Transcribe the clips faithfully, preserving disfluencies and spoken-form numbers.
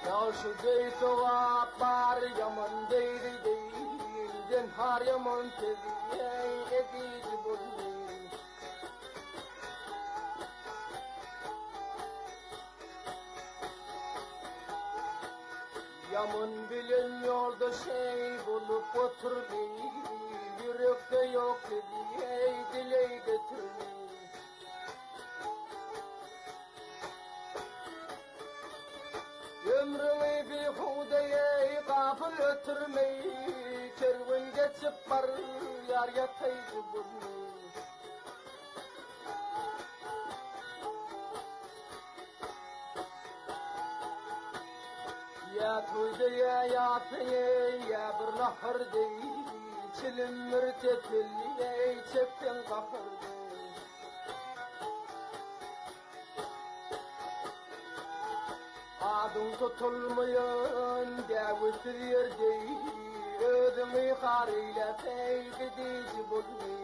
Ya şu deytoğa bar yaman deydi deyden har yaman tezi edici buldu. Yaman bilinmiyor da şey bulup oturmayı, yürekte yok dedi ey dile getirmeyi. Ömrümü bir hudeye gafil ötürmeyi, kervan geçip var yar yataydı bunu. Ya tuydu ya yatıyı ya bir lahır değil, çilim mürtetili ey çektin kahırdı. Adın tutulmayan devütür yerde, ödümü harıyla teygidici bulmuş.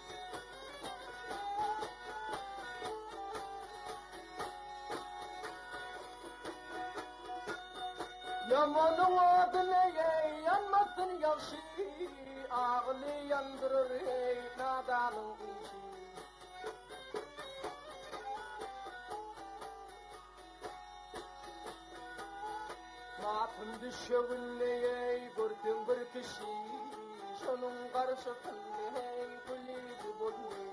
Yamanın adı neye yanmasın yavşı, ağlı yandırır ey nadanın işi. Matın düşeğinle gördüm bir kişi, şunun karşısında gülüydü bulmuş.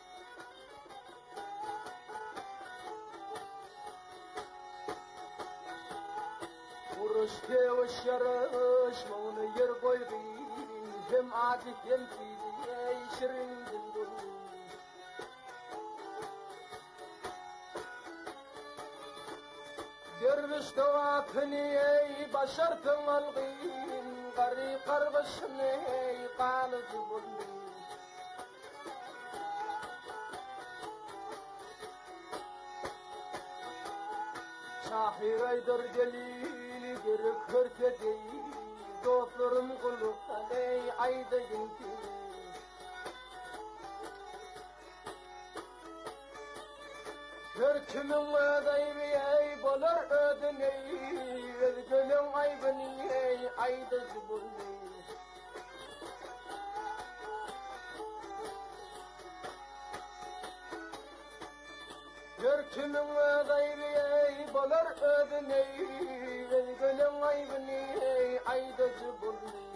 Vuruş teviş yarış, onu yer koydu, hem acı hem kidi, ey şirin dildur. Derviş doğatını ey başartın algın, gari kargışını ey kalıcı buldu. Şahir aydır gelili gerek hırte değil, dostlarım kuluktan ey ayda ginti. Her kimin ödeybi ey bolar ödeneyi, özgünün aybını ey ayda zibulli. Her kimin ödeybi ey bolar ödeneyi, özgünün aybını ey ayda zibulli.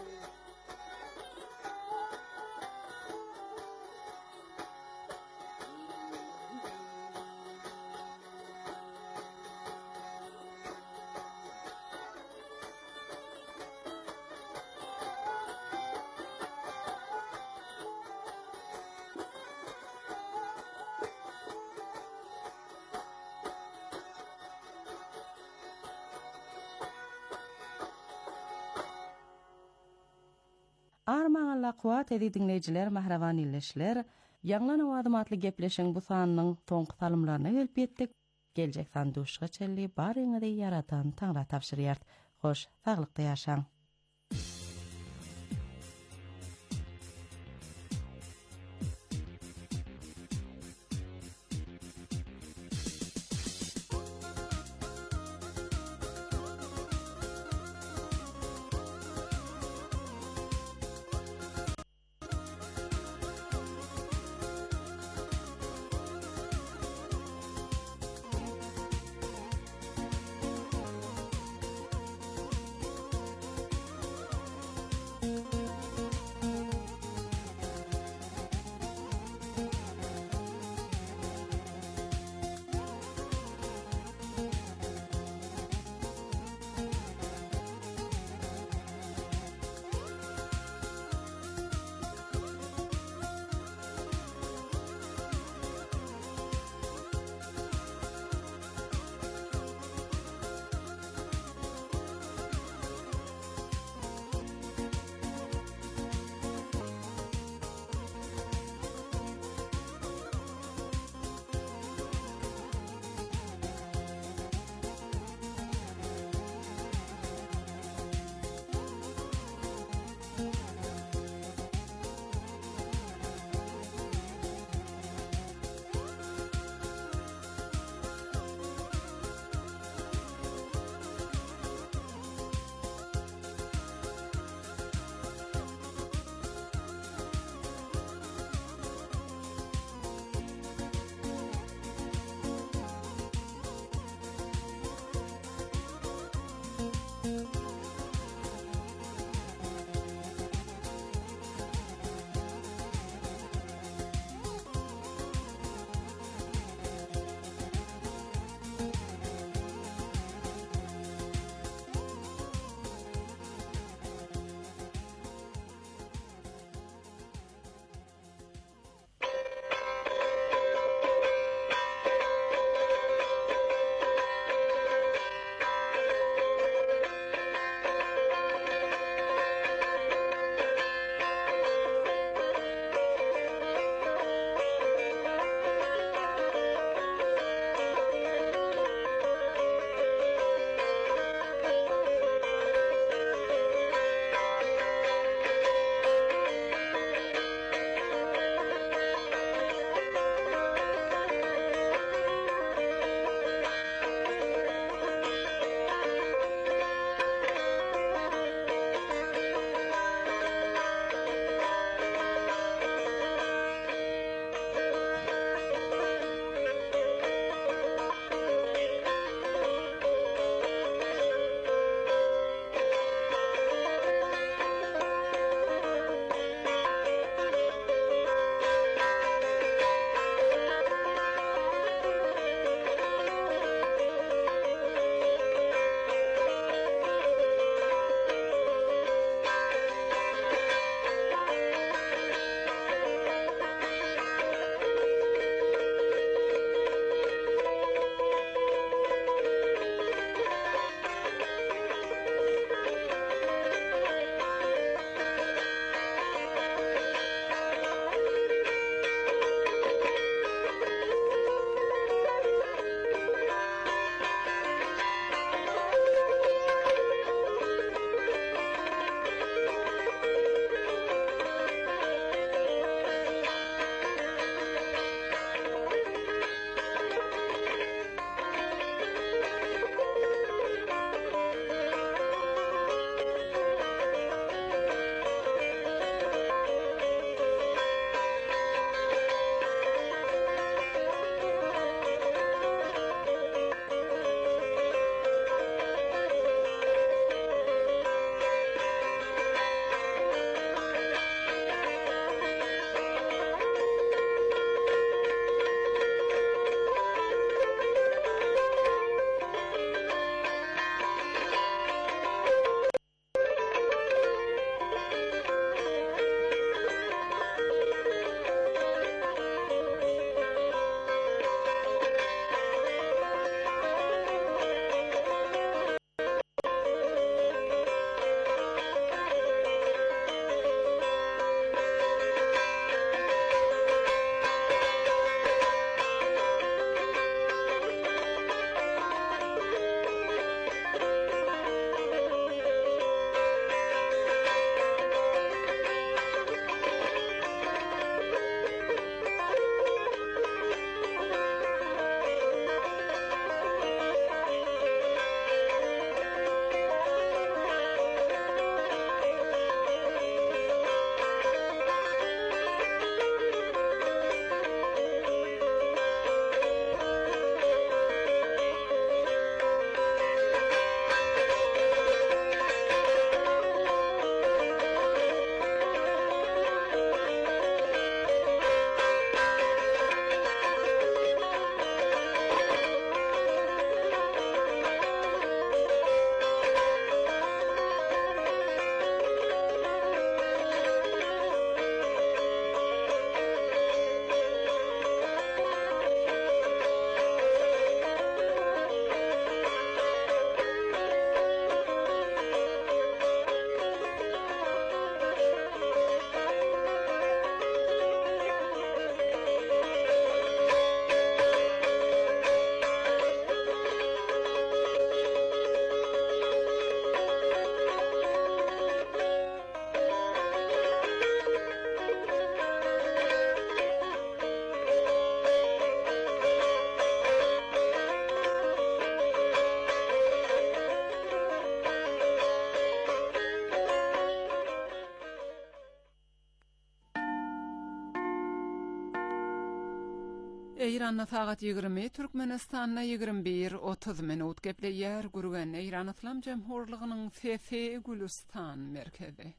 Armağanla kuat edi dinleyiciler, mahravan illeşler, Yanlan avadım atlı gepleşen bu sanının tonq talımlarına gelip ettik. Gelecek sanduşqa çelli barıngıda yaratan Tanrı tavşırıyart. Hoş, sağlıkta yaşan. İranna sagat ýigirmi, Türkmenistanna ýigirmi bir otuz minut gepleýär gurgan Eýran Islam Jemhurlygynyň F F Gülistan merkezi.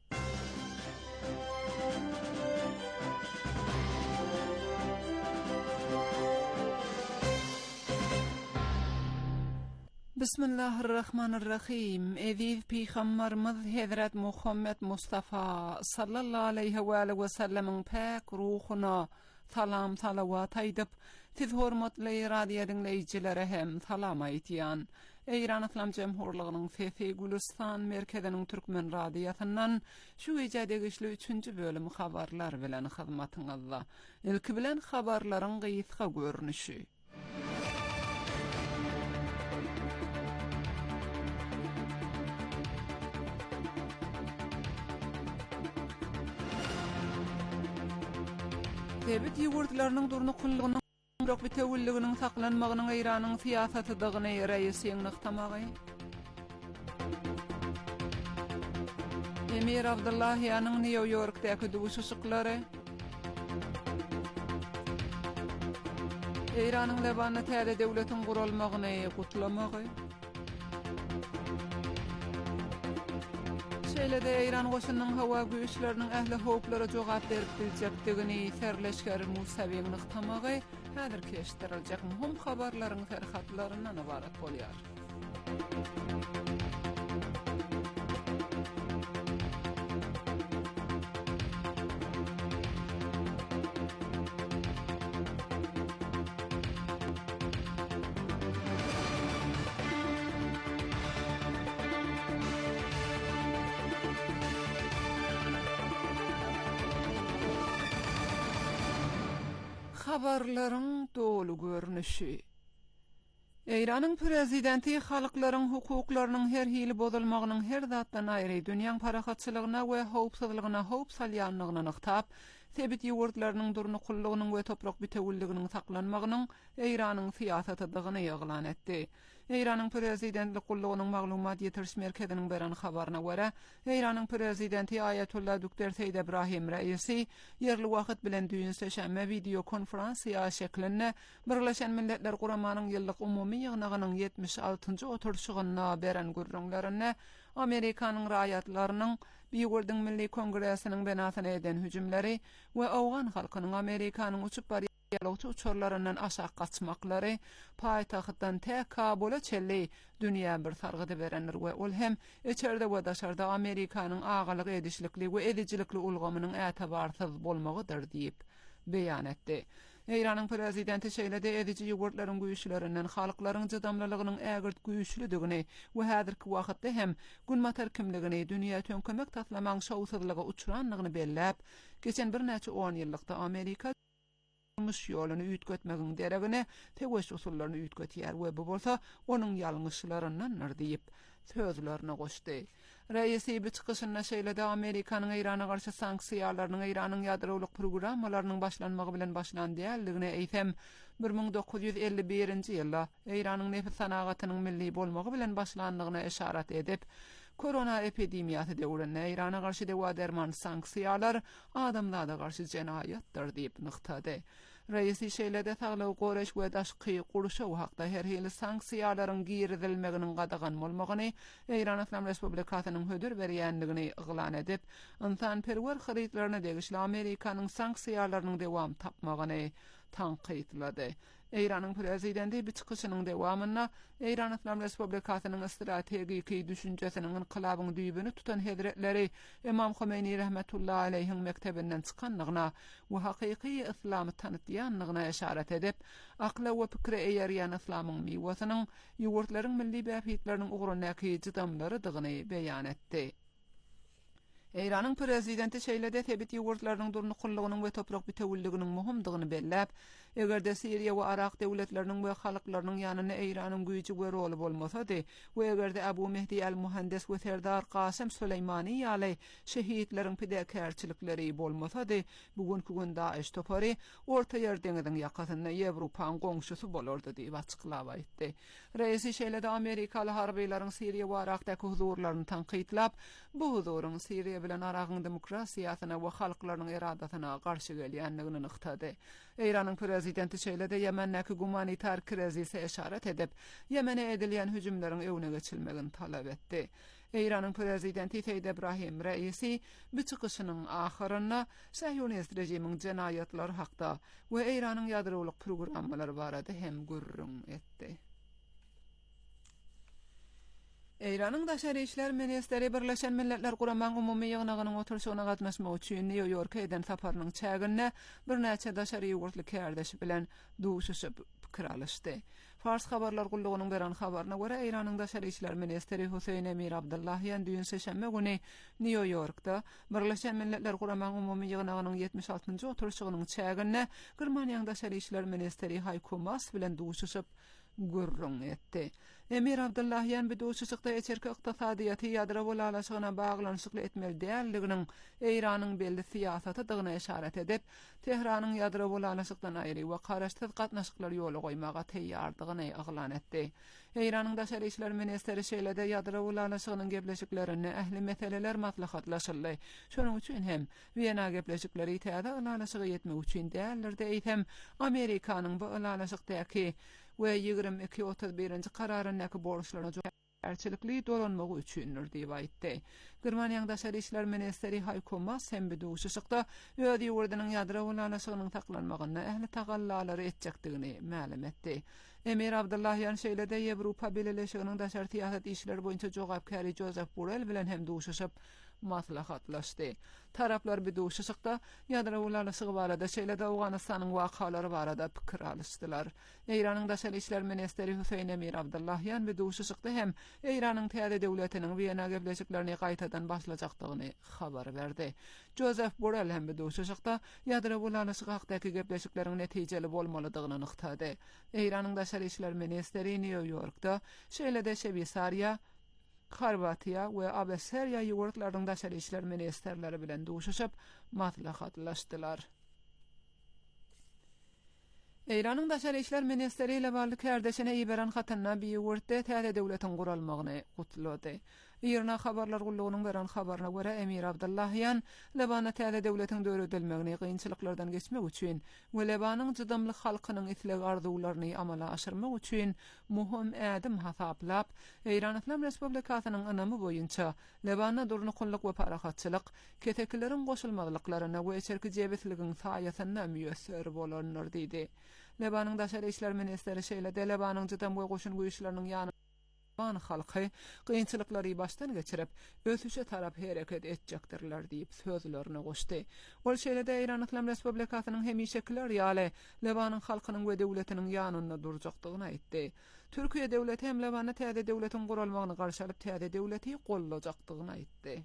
Bismillahirrahmanirrahim. Eziz Peygamberimiz Hazrat Muhammed Mustafa sallallahu aleyhi ve sellem'in pak ruhuna salam salavat aýdyp, siz hormatly radio dinleýijilere hem salam aýtýan. Eýran Islam Jemhurlygynyň F F Gülistan merkeziniň Türkmen radiosundan şu ejadege işli üçünçü bölüm habarlar bilen hyzmatyňyzda. Ilki bilen habarlaryň gysga görnüşi. Debit ýurtlarynyň durny kullygynyň bırak bir tewilliginiň saklanmagynyň Eýranyň siýasatydygyny reisi ýygnykdamagy. Emir Abdullahiýanyň New Yorkdaky duşuşyklary. Eýranyň Lebanda täze döwletiň gurulmagyny gutlamagy. Şeýlede Eýran goşunyň hawa güýçleriniň ähli howplara jogap berip biljekdigini serleşger Musawy ýygnykdamagy häzir keşdiriljek muhim habarlaryň ferhatlarynyň ibarat bolýar. Habarlaryň dolu görnüşi. Eýranyň prezidenti halklaryň hukuklarynyň her hili bozulmagynyň her zatdan aýry dünýäň parahatçylygyna we howpsuzlygyna howp salýanlygyny nyktap, sebit ýurtlarynyň durny kullygynyň we toprak bitewilliginiň saklanmagynyň Eýranyň siýasatydygyny ýaglan etdi. Eýranyň prezidentlik kullygynyň maglumat ýetirş merkeziniň beren habaryna görä, Eýranyň prezidenti Ayatollah Doktor Seýid Ibrahim Raisi ýerli wagt bilen düýünseşenme video konferensiýa şeklinde Birleşen Milletler Guramanyň ýyllyk umumy ýygnagynyň ýetmiş altynjy oturşygyna beren gurrunlaryny Amerikanyň raýatlarynyň Biýgurdyň Milli Kongressiniň benasyna eden hüjümleri we awgan halkynyň Amerikanyň uçup bar ýalovçy uçurlaryndan aşak gaçmaklary paýtagtdan tek Kabula çelli dünýä bir sargydy berenler we ol hem içeride we daşarda Amerikanyň agalyk edişlikli we edijilikli ulgamynyň ätabarsyz bolmagydyr diýip beýan etdi. Eýranyň prezidenti şeýlede edici ýurtlaryň güýçlerinden halklaryň jydamlylygynyň ägirt güýçlüdigini we häzirki wagtda hem günmatar kimligini dünýä tönkümek taslamaň şowsuzlygy uçuranlygyny belläp, geçen bir näçe on ýyllykda Amerika mış ýoluny üýtgetmegiň deregine tegeş usullaryny üýtgetýär we bu bolsa onuň ýalňyşlaryndan diýip sözlerine goşdy. Reisi bir çıkışynda şeýlede Amerikanyň Eýrana garşy sanksiýalarynyň Eýranyň ýadrolyk programmalarynyň başlanmagy bilen başlandyýarlygyny eýsem bir ming dokuz ýüz elli birinji ýylda Eýranyň nefis sanagatynyň milli bolmagy bilen başlandygyna işaret edip, korona epidemiýasy döwründe Eýrana garşy dewa derman sanksiýalar adamlara garşy jenaýatdyr diýip nyktady. Reisi şeýlede saglyk goraş we daşky guruşa hakda her hili sanksiýalaryň giridilmeginiň gadagan bolmagyny Eýran Islam Respublikasynyň hödür berýänligini yglan edip, insan perwer haritlaryna degişli Amerikanyň sanksiýalarynyň dewam tapmagyny tanqytlady. Eýranyň prezidenti bir çıkışynyň dewamyna Eýran Islam Respublikasynyň strategiki düşünjesiniň inqilabyň düýbüni tutan hedretleri Imam Khomeini rahmetullahi aleyhiň mektebinden çykanlygyna we hakyky islamy tanıtýanlygyna işaret edip, akla we pikre eýerýän islamyň miwasynyň ýurtlaryň milli bähitleriniň ugrundaky jydamlarydygyny beýan etdi. Eýranyň prezidenti şeýlede sebit ýurtlarynyň durny kullygynyň we toprak bitewilliginiň muhimdygyny belläp, egerde Siriýa we Irak döwletleriniň we halklarynyň ýanyna Eýranyň güýji we roli bolmasady, we egerde Abu Mehdi el-Muhandis we Serdar Qasim Süleýmani ýaly şehitleriň pidekerçilikleri bolmasady, bugünkü günde iş topary Orta Ýer deňiziň ýakasynda Ýewropanyň goňşusy bolardy diýip açyklap aýtdy. Reisi şeýlede Amerikaly harbylaryň Siriýa we Irakdaky huzurlaryny tanqytlap, bu huzuryň Siriýa bilen Aragyň demokrasiýasyna we halklaryň iradasyna garşy gelýänligini nyktady. Eýranyň prezidenti şeýlede Ýemendäki gumanitar krizise işaret edip, Ýemene edilýän hüjümleriň öwne geçilmegini talap etdi. Eýranyň prezidenti Seýid Ebrahim Reisi bu çykyşynyň ahyrynda Sahyonist rejimiň jenaýatlary hakda we Eýranyň ýadrowlyk programmalary barada hem gurrun etdi. Eýranyň daşary işler ministeri Birleşen Milletler Guramaň umumy ýygnagynyň oturşygyna gatnaşmak üçin New Yorka eden saparynyň çägine bir näçe daşary ýurtly kärdeşi bilen duşuşyp pikir alışdy. Fars habarlar gullugynyň beran habaryna görä Eýranyň daşary işler ministeri Hüseýin Emir Abdullahiýan düýün seşembe güni New Yorkda Birleşen Milletler Guramaň umumy ýygnagynyň ýetmiş altynjy oturşygynyň çägine Germaniýanyň daşary işler ministeri Heiko Maas bilen duşuşyp gurrun etdi. Emir Abdullahiýan bu duşuşykda eçerki ykdysadyýaty ýadra bolalaşygyna baglanyşykly etmeli däldiginiň Eýranyň belli siýasatydygyna işaret edip, Tehranyň ýadra bolalaşykdan aýry we garaşsyz gatnaşyklar ýoly goýmaga teýýardygyny aglan etdi. Eýranyň daşary işler ministeri şeýlede ýadra bolalaşygynyň gepleşiklerini ähli meseleler maslahatlaşyldy. Şonuň üçin hem Wiyana gepleşikleri täze aglanşygy ýetmek üçin däldirde eýtem Amerikanyň bu aglanşykdaky we ýygrimi iki otuz birinji kararynyňky borçlaryna jogapçylikli dolanmagy üçindir diýip aýtdy. Germaniýanyň daşary işler ministeri Heiko Maas hem bu duşuşykda öz ýurdunyň ýadra bolalaşygynyň taklanmagyna ähli tagallalary etjekdigini ma'lum etdi. Emir Abdullahiýan şeýlede Ýewropa Birleşiginiň daşary siýasat işleri boýunça jogapkary Joseph Borrell bilen hem duşuşyp maslahatlaşdy. Taraplar bu duşuşykda ýadra bolalaşygy barada şeýlede Awganystanyň wakalary barada pikir alışdylar. Eýranyň daşary işler ministeri Hüseýin Emir Abdullahiýan bu duşuşykda hem Eýranyň täze döwletiniň Wiyana gepleşiklerini gaýtadan başlajakdygyny habar berdi. Joseph Borrell hem bu duşuşykda ýadra bolalaşygy hakdaky gepleşikleriň netijeli bolmalydygyny nyktady. Eýranyň daşary işler ministeri New Yorkda şeýlede Şwýsariýa, Horwatiýa we Abeseriýa ýurtlarynyň daşary işler ministerleri bilen duşuşyp maslahatlaşdylar. Eýranyň daşary işler ministeri ile barly kärdeşine iberan hatyna bir ýurtda täze döwletiň guralmagyny gutlady. Ýerine habarlar gullugynyň beran habaryna görä Emir Abdullahiýan Lebana täze döwletiň döredilmegini gynçylyklardan geçmek üçin we Lebanyň jydamly halkynyň isleg arzuwlaryny amala aşyrmak üçin muhim ädim hasaplap Eýran Islam Respublikasynyň anamy boýunça Lebana durnuqullyk we parahatçylyk keteklerin goşulmadyklaryna we içerki jebetligiň saýasyna müýesser bolanlar diýdi. Lebanyň daşary işler ministeri şeýle Lebanyň jydam we goşun güýçleriniň ýany Leban halky kynçylyklary başdan geçirip ösüşe tarap hereket etjekdirler diýip sözlerini goşdy. Ol şeýlede Eýran Islam Respublikasynyň hemişekiler ýaly Lebanyň halkynyň we döwletiniň ýanynda durjakdygyny aýtdy. Türkiýe döwleti hem Lebana täze döwletiň guralmagyny garşy alyp täze döwleti gollajakdygyny aýtdy.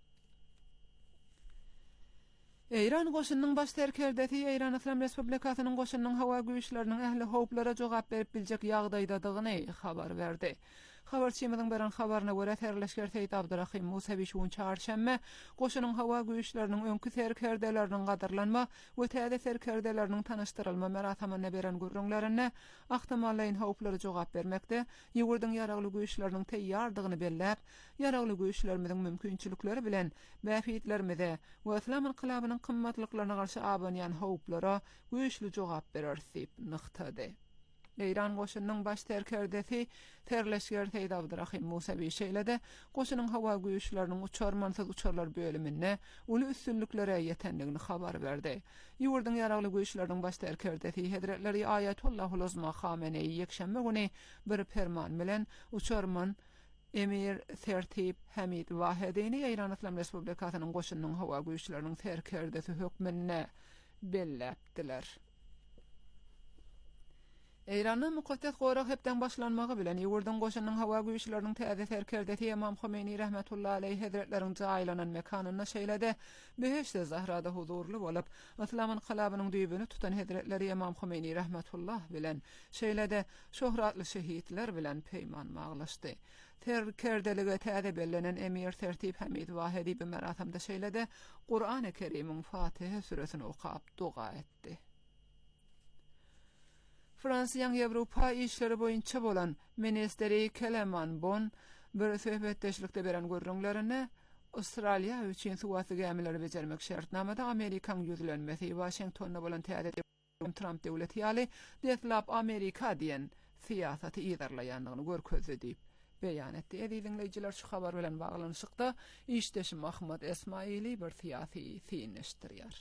Eýran goşunyň baş terkerdeti Eýran Islam Respublikasynyň goşunyň hawa güýçleriniň ähli howplara jogap berip biljek ýagdaýdadygyny habar berdi. Habarçymyň beran habaryna görä terleşger Seýid Abdurrahim Musawi şuň çarşamba goşunyň hawa güýçleriniň öňkü terkerdeleriniň gadarlanma we täze terkerdeleriniň tanyşdyrylma merasamyna beren gurrunlaryna ahtamalaýyn howplara jogap bermekde ýurduň ýaragly güýçleriniň teýýardygyny belläp, ýaragly güýçlerimiziň mümkinçilikleri bilen bäfitlerimize we islam inqilabynyň kymmatlyklaryna garşy abanýan howplara güýçli jogap berer diýip nyktady. Eýran goşunyň baş terkerdesi terleşger Seýid Abdurrahim Musawi şeýlede goşunyň hawa güýçleriniň uçarmansyz uçarlar bölümine uly üstünliklere ýetendigini habar berdi. Ýurduň ýaragly güýçleriniň baş terkerdesi Hazretleri Ayatullahul Uzma Khamenei ýekşembe güni bir ferman bilen uçarman Emir Tertip Hamid Wahidini Eýran Islam Respublikasynyň goşunyň hawa güýçleriniň terkerdesi hökmüne belläpdiler. Eýranyň mukaddes gorak hepden başlanmagy bilen ýurduň goşunyň hawa güýçleriniň täze terkerdeti Imam Khomeini rahmetullahi aleyhi hazretleriň jaýlanan mekanyna şeýlede Beheşte Zahrada huzurly bolup, Islam inqilabynyň düýbüni tutan hazretleri Imam Khomeini rahmetullah bilen şeýlede şöhratly şehitler bilen peýman maglaşdy. Terkerdelige täze bellenen Emir Tertip Hamid Wahidi bu merasamda şeýlede Qur'an-ı Kerim'iň Fatiha suresini okap dua etdi. Fransiýanyň Ýewropa işleri boýunça bolan ministeri Keleman Bon bir söhbetdeşlikde beren görüňlerini Australiýa üçin suwaty gemileri bejermek şertnamada Amerikaň ýüzlenmesi Washingtonda bolan täze Trump devleti ýaly detlap Amerika diýen siýasaty ýerleýändigini görkezdi diýip beýan etdi. Edi dinleýijiler şu habar bilen baglanyşykda işdeşim Ahmet Esmaili bir siýasy fiýinleşdirýär.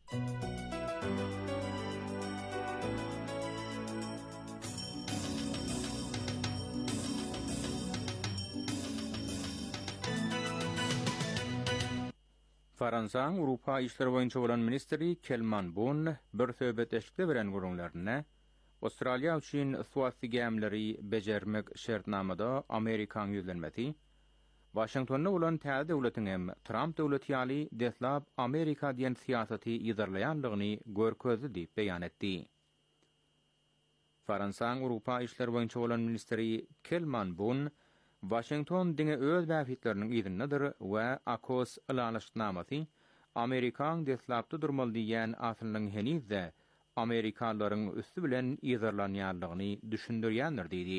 Fransaň Awrupa işleri boýunça bolan ministri Kelman Bon bir söhbetleşikde beren gurulmaryna Australiýa üçin suwasy gemleri bejermek şertnamada Amerikan ýüzlenmesi, Washingtonda bolan täze döwletiň hem Trump döwleti ýaly deslap Amerika diýen siýasaty ýyzarlaýanlygyny görkezdi diýip beýan etdi. Fransaň Awrupa işleri boýunça bolan ministri Kelman Bon Washington diňe öz bäfitleriniň ýygynydyr we Akos alanlaşnamasy Amerikan deslapda durmaly diýen asylyň henizde Amerikalıların üstü bilen ýyzarlanýanlygyny düşündirýändir diýdi.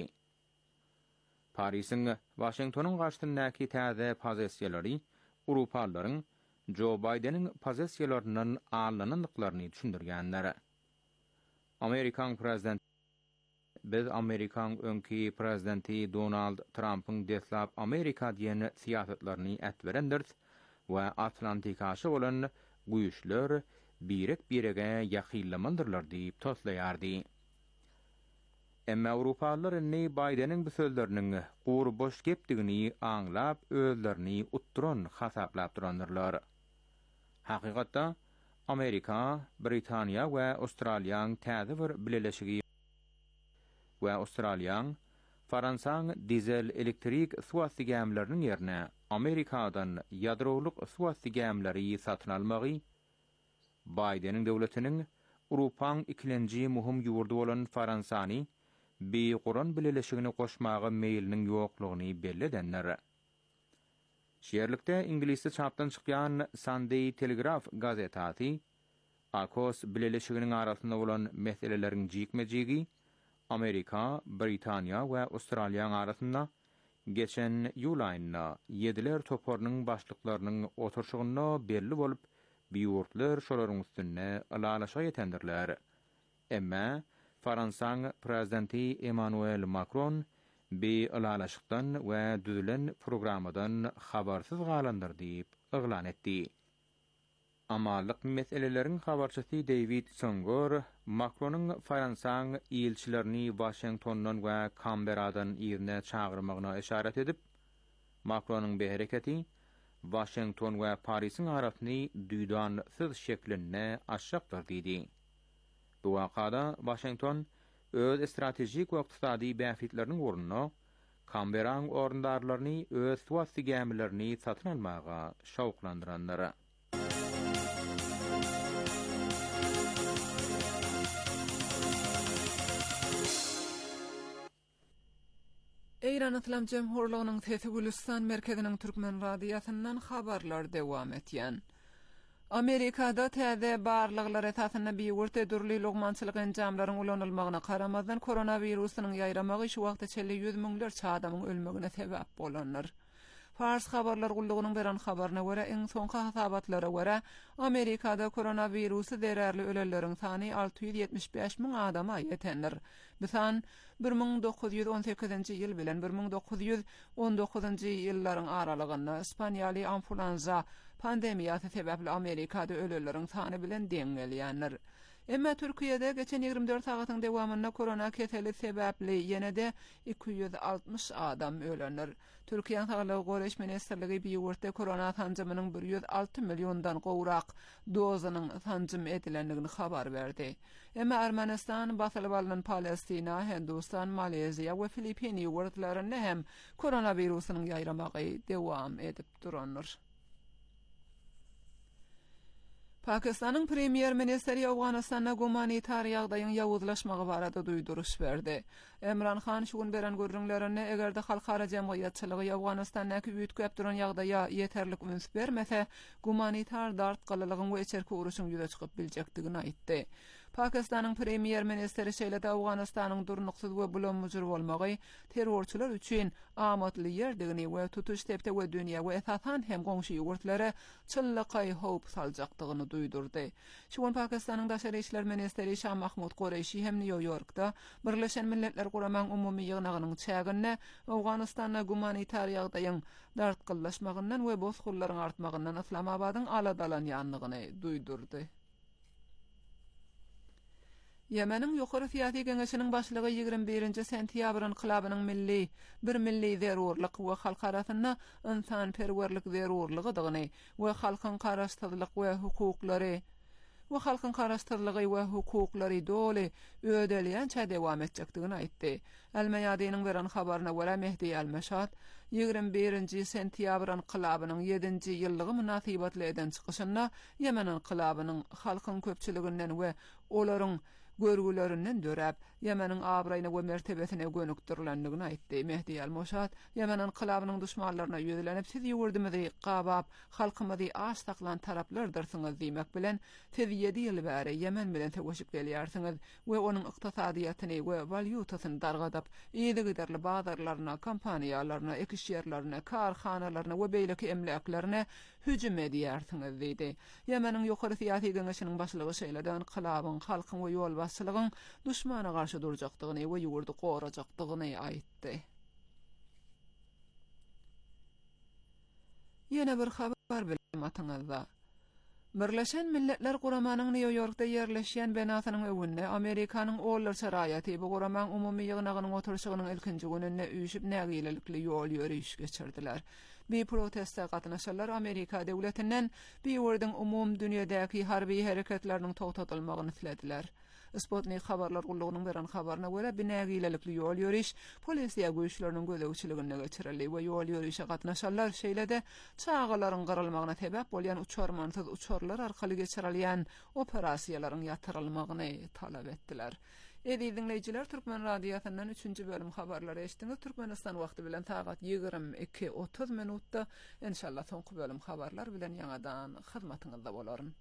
Parisin Washingtonyň garşysyndaky täze pozisiýalary Awrupalylaryň Joe Biden'in pozisiýalarynyň alanynyklaryny düşündirýänler. Amerikan prezident Biz Amerikan öňki prezidenti Donald Trump'ın deslap Amerika diýen siýasatlaryny etberendir we Atlantik aşy bolan güýçler birek birege ýakynlamandyrlar diýip toslaýardy. Emma Awrupalylar indi Biden'in bu sözleriniň gowy boş gepdigini aňlap özlerini utturan hasaplap durandyrlar. Hakykatda Amerika, Britaniýa we Australiýanyň täze bir bileleşigi we Australiýanyň Fransaň dizel elektrik suwasy gemleriniň ýerine Amerikadan ýadrolyk suwasy gemleri satyn almagy Biden'in döwletiniň Awrupaň ikinji muhim ýurdu bolan Fransany bir Quran bileleşigini goşmagy meýiliniň ýoklugyny belli edenler. Şeýerlikde ingilisçe çapdan çykýan Sunday Telegraph gazetasy Akos bileleşiginiň arasynda bolan meseleleriň jikmejigi Amerika, Britaniýa we Australiýa arasynda geçen ýyl aýynda ýediler topornyň başlyklarynyň oturşugyna belli bolup biýurtlar şolaryň üstüne alalaşa ýetendirler. Emma Fransaň prezidenti Emmanuel Macron bi alalaşykdan we düzülen programadan habarsyz galandyr diýip eglan etdi. Amalyk meseleleriň habarçysy David Songor, Macronyň Fransaň ýelçilerini Washingtondan we Canberradan ýerine çağırmagyna işaret edip, Macronyň bu hereketi Washington we Parisyň arasyny düýdan syz şekline aşjakdyr diýdi. Bu wakada Washington öz stratejik we ykdysady bäfitleriniň ornuny Canberraň orundarlaryny öz suwasy gemlerini satyn almaga şawklandyranlar. Eýran Islam Jemhurlygynyň Sesi Gülistan merkeziniň türkmen radiýasyndan habarlar dewam etýän. Amerikada täze barlyklar esasynda biýurte durly lugmançylyk enjamlaryň ulanylmagyna karamazdan koronawirusynyň ýaýramagy şu wagtda çelli ýüz miňlerçe adamyň ölmegine sebäp bolanlar. Fars habarlar gullugynyň beren habaryna görä, iň soňky hasabatlara görä, Amerikada koronavirusy zerärli ölelleriň sany alty ýüz ýetmiş beş miň adama ýetendir. Bu san bir miň dokuz ýüz on sekizinji ýyl bilen bir miň dokuz ýüz on dokuzunji ýyllaryň aralygynda Ispaniýaly influenza pandemiýasy sebäpli Amerikada ölelleriň sany bilen deň gelýändir. Emma Türkiýede geçen ýygrimi dört sagatyň dewamında korona keseli sebäpli ýene-de iki ýüz altmış adam ölendir. Türkiýe Saglyk Goreş Ministrligi biýurtda korona tanjymynyň bir ýüz alty millióndan gowrak dozanyň tanjym edilendigini habar berdi. Emma Ermenistan, Basalybalyň Palestina, Hindistan, Maleziýa we Filipin ýurtlaryna hem koronawirusynyň ýaýramagy dewam edip durandyr. Pakistanyň premier ministri Awganistanda gumanitar ýagdaýyň ýawuzlaşmagy barada duýduruş berdi. Emran Khan şugun beren görüňlerini egerde halkara jemgyýetçiligi Awganistandaky üýtgäp duran ýagdaýa ýeterlik üns bermese, gumanitar dartgylylygyň we içerki uruşyň ýüze çykyp biljekdigini aýtdy. Pakistanyň premier ministeri şeýle-de Awganystanyň durnuksuz we bulanmyjyr bolmagy terrorçylar üçin amatly ýerdigini we tutuş tepde we dünýä we esatan hem goňşy ýurtlary çyllykay howp saljakdygyny duýdurdy. Şuň Pakistanyň daşary işler ministeri Şah Mahmud Qureşi hem New Yorkda Birleşen Milletler Guramaň umumy ýygnagynyň çägine Awganystana gumanitar ýagdaýyň dartgyllaşmagyndan we bozgullaryň artmagyndan Islamabadyň aladalanýanlygyny duýdurdy. Yemenin ýokary syýasy geňeşiniň başlygy ýigirme birinji sentýabr inqilabynyň milli bir milli zerurlyk we halk arasynda insan perwerlik zerurlygydygyny we halkyň garaşdyrlyk we hukuklary we halkyň garaşdyrlygy we hukuklary doly ödelýänçe dewam etjekdigini aýtdy. Al-Mayadanyň beren habaryna görä Mehdi Al-Mashat ýigirme birinji sentýabr inqilabynyň ýedinji ýyllygy munasybatly eden çykyşynda Yemen inqilabynyň halkyň köpçüliginden we olaryň görgülerinden döräp Yemenin abraýyna we mertebesine gönükdirilendigini aýtdy. Mehdi Al-Mashat Yemen inqilabynyň düşmanlaryna ýönelenip siz ýurdumuzy gabap halkymyzy aşdaklan taraplardyrsynız diýmek bilen siz ýedi ýyl bäri Yemen bilen tegeşip gelýärsiňiz we onuň ykdysadyýatyny we valyutasyny dargadap ýedi giderli bazarlaryna, kompaniýalaryna, ekişýerlerine, karhanalaryna we beýleki emlaklaryna hüjüm edýärsiňiz diýdi. Yemenin ýokary syýasy geňeşiniň başlygy şeýle-de inqilabyň halkyň we ýol başçylygyň düşmana garşy durjakdygyny we ýurdu gorajakdygyny aýtdy. Ýene bir habar bilen ataňyzda. Birleşen Milletler Guramanyň New Yorkda ýerleşýän benasynyň öwünde Amerikanyň Oğullar Saraýaty bu Guramaň umumy ýygnagynyň oturşygynyň ilkinji gününde üýşip nägilelikli ýol ýöreýiş geçirdiler. Bir protestde gatnaşanlar Amerika döwletinden bir wurdyň umum dünýädäki harby hereketleriniň toxtatylmagyny tilediler. Sputnik habarlar gullugynyň beren habaryna görä binägilelikli ýol ýöriş polisiýa güýçleriniň gözlegçiliginde geçirildi we ýol ýörişe gatnaşanlar şeýle-de çağalaryň garalmagyna sebäp bolýan uçarmansyz uçarlar arkaly geçirilýän operasiýalaryň ýatyrylmagyny talap etdiler. Edi dinleyijiler, Türkmen radiosynyň üçünji bölüm habarlary eşitdiňiz. Türkmenistan wagty bilen saat ýygrime iki otuz minutda inşallah soňky bölüm habarlar bilen ýa-dan hyzmatyňyzda bolaryn.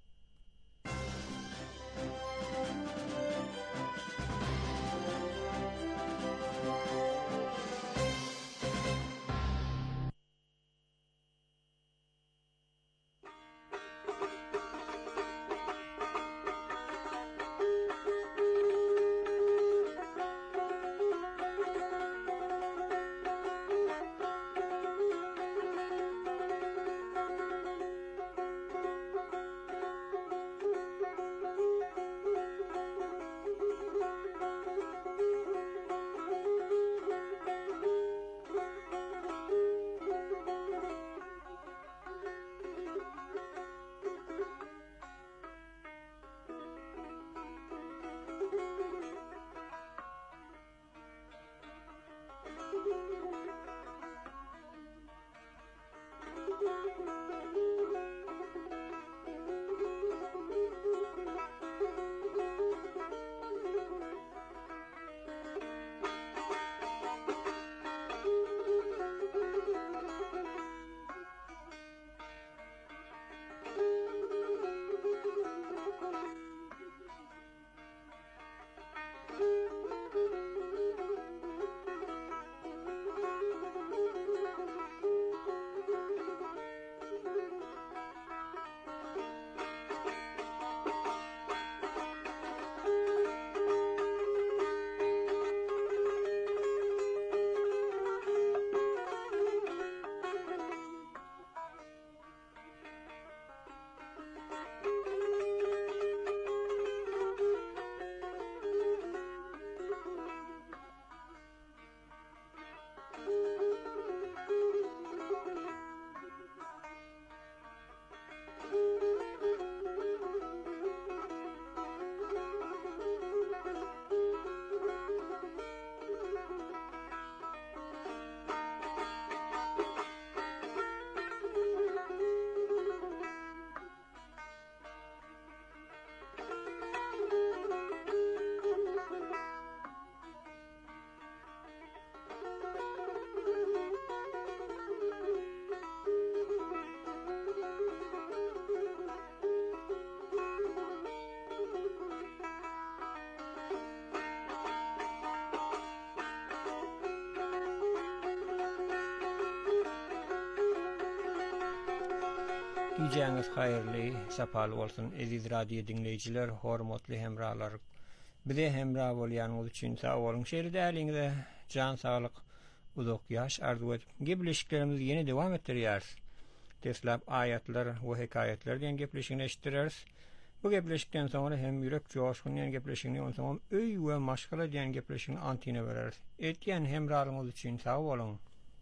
Diyeceğiniz hayırlı, sapalı olsun. Aziz radyo dinleyiciler, hormatly hemralar. Bize hemra bolýanyňyz üçin sag bolun. Şeýle däliňizde can saglyk, uzak ýaş arzu edip, gepleşiklerimiz ýene dowam etdirýäris. Deslap ayatlar we hekayetler diýen gepleşigini eşitdirýäris. Bu gepleşikden soňra hem ýürek joşgun diýen gepleşigini, onsoň öý we maşgala diýen gepleşigini antine bereriz. Etýän hemralyňyz üçin sag bolun.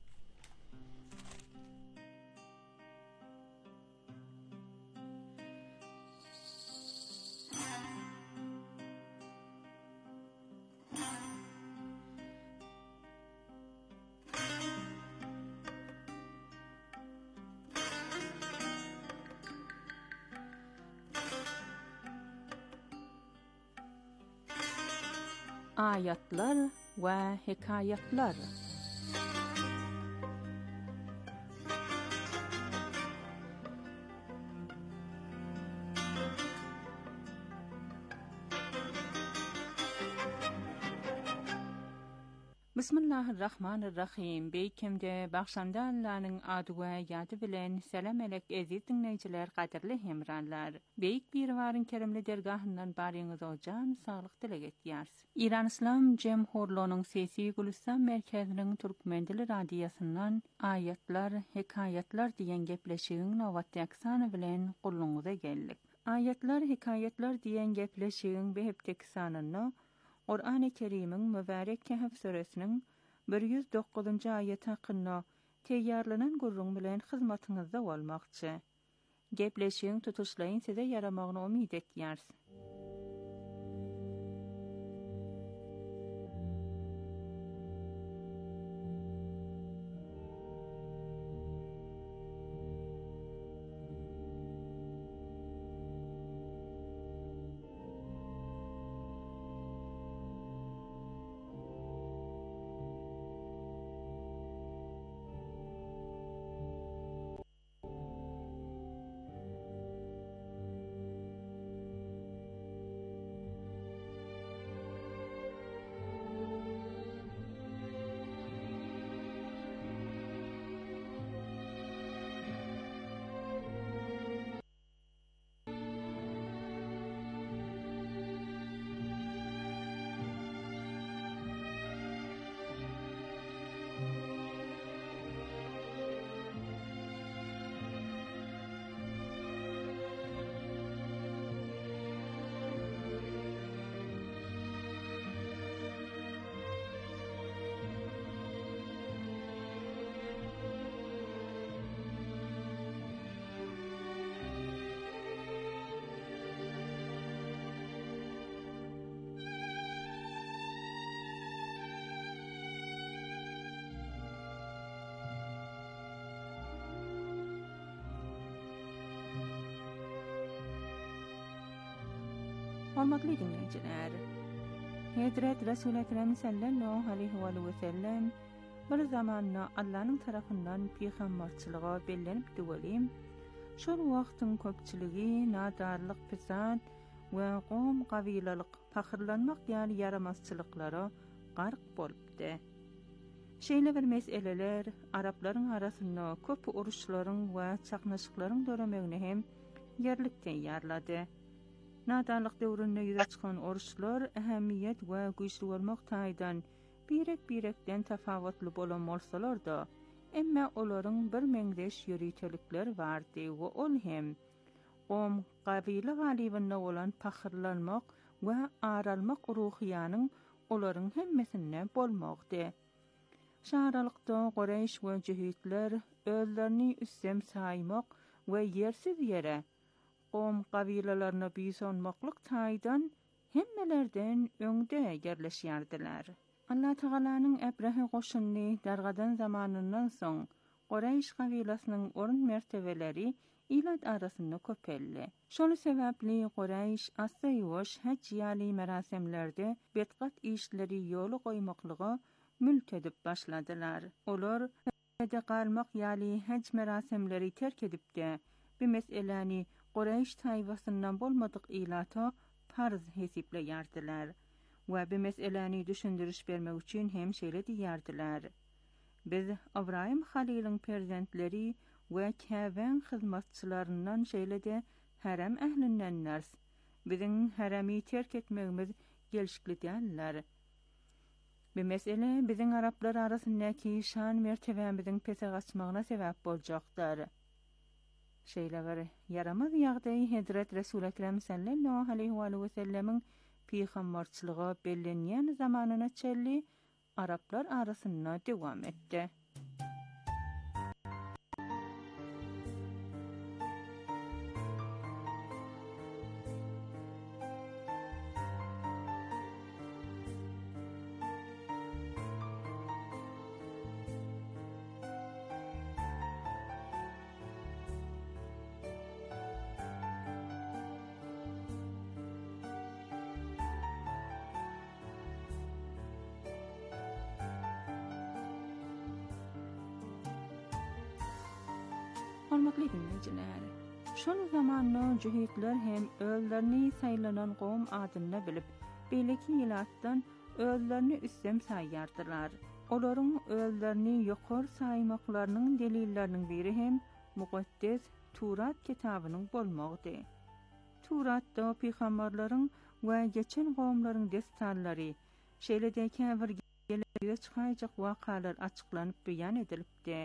Ayatlar ve hikayetler. Bismillahirrahmanirrahim. Beýkemde bagşanda Allah'nyň ady we ýady bilen selam elek aziz dinleýijiler, gaderli hemranlar. Beýik bir waryn keremli dergahyndan baryňyz ojan saglyk dilek etýäris. İran İslam Jemhurlygynyň sesi Gülistan merkeziniň türkmen dili radiosynyň ayatlar, hekayetler diýen gepleşigiň nowatdaky sany bilen gulluňyza geldik. Ayatlar, hekayetler diýen gepleşigiň behepdeki sanyny Qur'an-ı Kerim'in mübarek Kehf suresinin bir yüz dokuzuncu ayeti hakkında teyyarlanan gurrun bilen hizmetinizde olmakçı. Gepleşiğin tutuşlayın size yaramağını umid etýäris. Hormatly dinleyijiler, Hazret Resul Ekrem sallallahu aleyhi ve sellem bir zamanna Allah'ın tarafından peygamberçiliğe bellenip diwelim. Şol wagtyň köpçiligi nadarlyk, fesat we gom gabilalyk pahyrlanmak ýaly yaramazçylyklara gark bolupdy. Şeýle bir meseleler Araplaryň arasynda köp uruşlaryň we çaknaşyklaryň döremeğini hem yerlikden ýarlady. Nadarlyk döwründe ýüze çykan uruşlar ähemmiýet we güýçli bolmak taýdan birek-birekden tafawutly bolan bolsalar-da, emma olaryň bir meňdeş ýöritelikler bardy we ol hem gom gabila galibyna bolan pahyrlanmak we aralmak ruhyanyň olaryň hemmesinde bolmagdy. Şaharalykda Qurayş we Cehitler özlerini üssem saýmak we ýersiz ýere gom gabilalaryna biýsonmaklyk taýdan hemmelerden öňde yerleşýärdiler. Allah Taalanyň Ebrahe goşuny dargadan zamanyndan soň Qurayş gabilasynyň orun mertebeleri ilat arasynda köpeldi. Şol sebäpli Qurayş assaýwaş haç ýaly merasimlerde betgat işleri ýoly goýmaklyga mülk edip başladylar. Olar de galmak ýaly haç merasimleri terk edip de bu meseleni Qurayş taýwasyndan bolmadyk ilata farz hesipleýärdiler we bu meseleni düşündiriş bermek üçin hem şeýle diýärdiler. Biz Ibrahim Halil'in perzentleri we käben hyzmatçylaryndan şeýle-de harem ählinden närs. Biziň haramy terk etmegimiz gelişikli däller. Bu mesele biziň araplar arasyndaky şan mertebemiziň pese gaçmagyna sebäp boljakdyr. Şeýle bir yaramaz ýagdaý Hazrat Resul Ekrem sallallahu aleyhi we sellemiň peýgamberçiligi bellenýän zamanyna çelli araplar arasynda dowam etdi. Hormatly dinleyijiler, şol zamanna jühitler hem öllerini saýlanan gowum adyny bilip, beýleki ýylatdan öllerini üssem saýýardylar. Olaryň öllerini ýokary saýmaklarynyň delilleriniň biri hem Muqaddes Turat kitabynyň bolmagydy. Turatda peýgamberleriň we geçen gowumlaryň destarlary, şeýle-de käbir gelýär çykaýjak wakalar açyklanyp beýan edilipdi.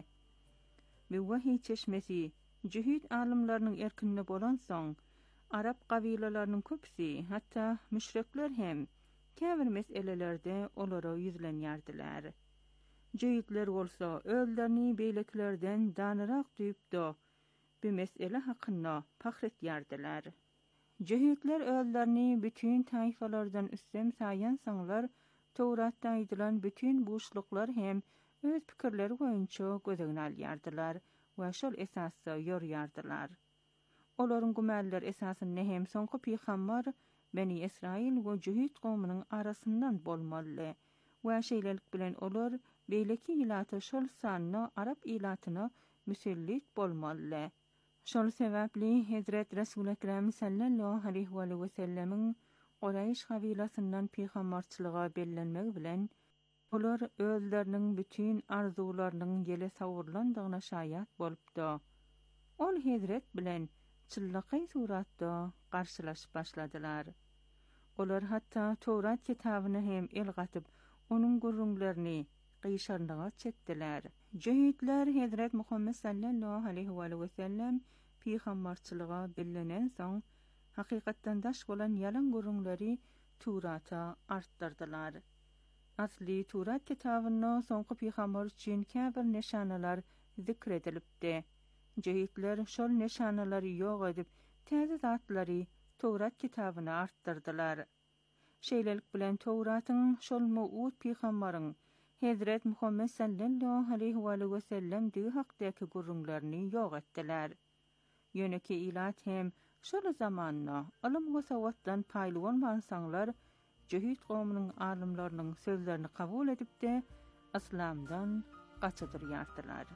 Bu wahy çeşmesi jühit alimlarynyň erkinine bolan soň Arap gabilalarynyň köpsi, hatda müşrikler hem käbir meselelerde olara ýüzlenýärdiler. Jühitler bolsa öllerini beýleklerden danyrak duýupdy. Bu mesele hakynda pahret ýardylar. Jühitler öllerini bütün taýfalardan üssem saýan soňlar Tawratda aýdylan bütün boşluklar hem öz pikirleri boýunça gözegine alýardylar we şol esasda ýörýärdiler. Olaryň gümälleri esasyny hem soňky peýgamber Beni Israil we jühit gowmynyň arasyndan bolmaly we şeýlelik bilen olar beýleki ýylata şol sanna Arap ýylatyna müsellit bolmaly. Şol sebäpli Hazrat Resul Ekrem sallallahu aleyhi we sellemiň Qurayş gabilasyndan peýgamberçiliga bellenmegi bilen olar özleriniň bütün arzularynyň ýele sawurlandygyna şaýat bolupdy. Ol Hazrat bilen çyllaky suratda garşylaşyp başladylar. Olar hatda Tawrat kitabyny hem el gatyp, onuň gurrunlaryny gyşarlyga çekdiler. Jühitler Hazrat Muhammed sallallahu aleyhi we sellem peýgamberçiliga bellenen soň hakykatdan daş bolan ýalan gurrunlary Tawrata artdyrdylar. Asli Turat kitabyny soňky peýgamber üçin käbir neşanalar zikredilipdi. Jühitler şol neşanalary ýok edip, täze zatlary Tawrat kitabyny artdyrdylar. Şeýlelik bilen Tawratyň şol Muud peýgamberiň Hazrat Muhammed sallallahu aleyhi we sellem diýi hakdaky gurrunlaryny ýok etdiler. Ýöneki ilat hem şol zamanna alim we sawatdan paýly bolmagan saňlar jühit gowmynyň alimlarynyň sözlerini kabul edip de islamdan gaçydyrýardylar.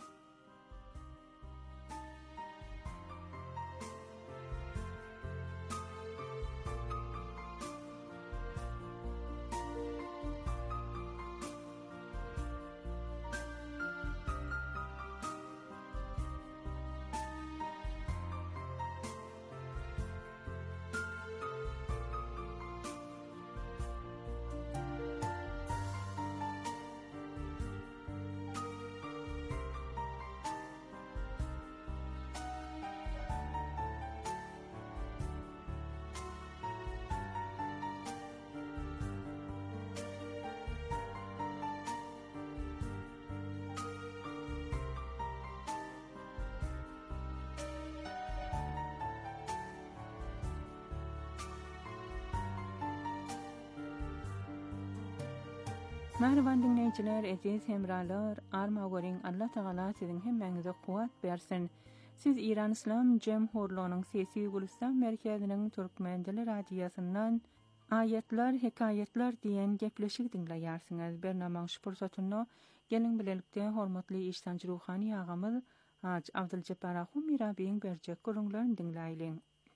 Merhaban dinleyijiler, aziz hemralar, arma gören Allah Taala siziň hemmeňize kuwat bersin. Siz İran İslam Jemhurluğunyň Sesi Gulistan merkeziniň Türkmen dili radiosundan ayetler, hekayetler diýen gepleşik dinleýärsiňiz. Bernamaň şu pursatyny gelin bilelikde hormatly iştanjy ruhany agamy Haj Abduljabbar Ahum Mirabiň berjek gurulmaryny dinleýilen.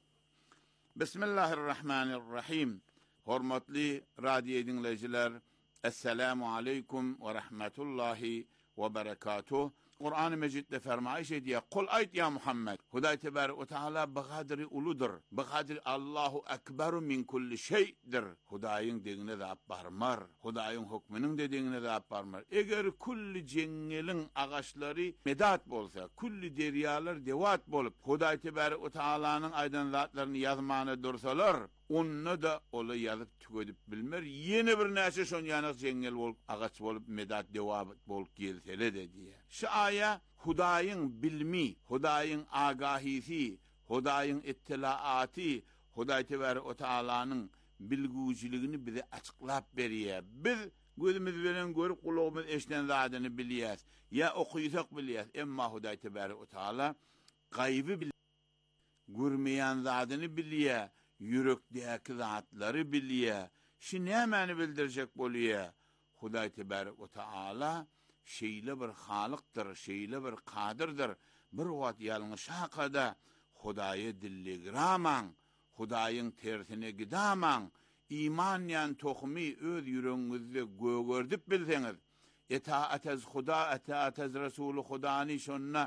Bismillahirrahmanirrahim. Hormatly radio dinleyijiler, Assalamu aleykum ve rahmetullahi ve berekatuh. Kur'an-ı Mecid'de fermayış ediyor. Kul ayt ya Muhammed. Huday Tebarek ve Teala beqadri uludur. Beqadri Allahu ekberu min kulli şeydir. Hudayın dediğine de barmar. Hudayın hükmünün dediğine de barmar. Eğer kulli cengelin ağaçları medat bolsa, kulli deryalar devat bolup, Huday Tebarek ve Teala'nın aydın zatlarını yazmanı dursalar, onu da ola yazıp tükedip bilmer. Yeni bir näçe şon yanık cengel bolup, ağaç bolup, medat devat bolup gelsele de diye. Şu aya Hudayın bilmi, Hudayın agahisi, Hudayın ittilaati, Huday Tebarek ve Teala'nın bilgücülüğünü bize açıklap beriye. Biz gözümüz bilen görüp kulağımız eşten zadını biliyaz. Ya okuysak biliyaz. Emma Huday Tebarek ve Teala gaybı biliyaz. Görmeyen zadını biliyaz. Yürekteki zatları biliyaz. Şimdi hemen bildirecek boluyor. Huday Tebarek ve Teala şeyle bir halıktır, şeyle bir kadirdir. Bir vat yalnız hakada Hudayı dilligiraman, Hudayın tersine gidaman, imanyan tohmi öz yüreğinizde gögördüp bilseniz, etaatez Huda, etaatez Resulü Hudani şonna